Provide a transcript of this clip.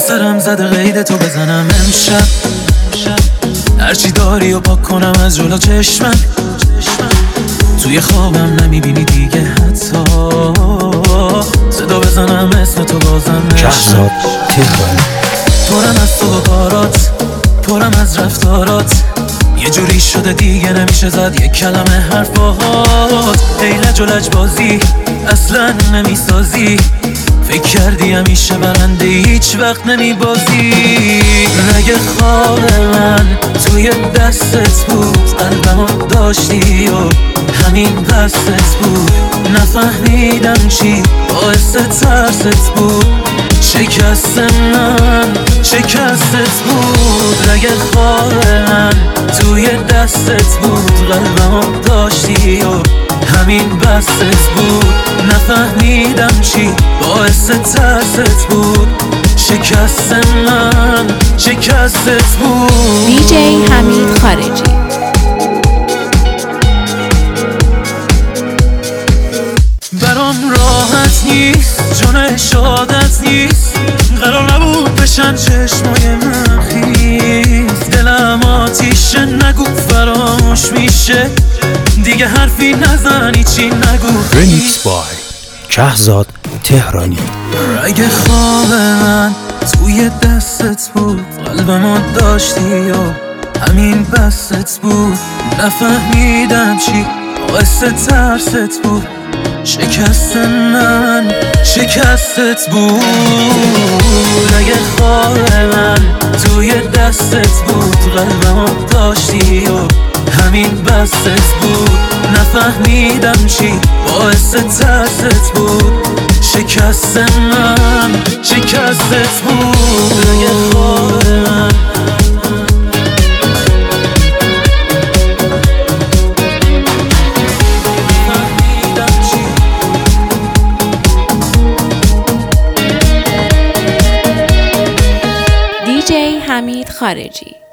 سرم زده قید تو بزنم امشب، هرچی داری و پاک کنم از جلو چشمم. توی خوابم نمیبینی دیگه حتی، صدا بزنم اسم تو بازم کهزاد تهرانی. پرم از تو و کارات، پرم از رفتارات، یه جوری شده دیگه نمیشه زد یک کلمه حرفات. ای لج و لج بازی اصلا نمیسازی، فکر کردی همیشه برنده هیچ وقت نمیبازی. رگ خواب من توی دستت بود، قلبمو داشتی و همین بستت بود. نفهمیدم چی باعث ترست بود، شکست من شکستت بود. رگ خواب من توی دستت بود، قلبمو داشتی و همین بستت بود. نفهمیدم چی باعث ترست بود، شکست من شکستت بود. دیجی حمید خارجی. برام راحت نیست، جون شادت نیست، قرار نبود بشن چشمای من خیس. دلم آتیشه نگو فراموش میشه، دیگه حرفی نزنی چی نگو. رمیکس بای کهزاد تهرانی. رگ خواب من توی دستت بود، قلبمو داشتی و همین بستت بود. نفهمیدم چی باعث ترست بود، شکست من شکستت بود. رگ خواب من توی دستت بود، قلبمو داشتی و همین بستت بود. نفهمیدم چی باعث ترست بود، شکست من شکستت بود. رگ خواب من دیجی حمید خارجی.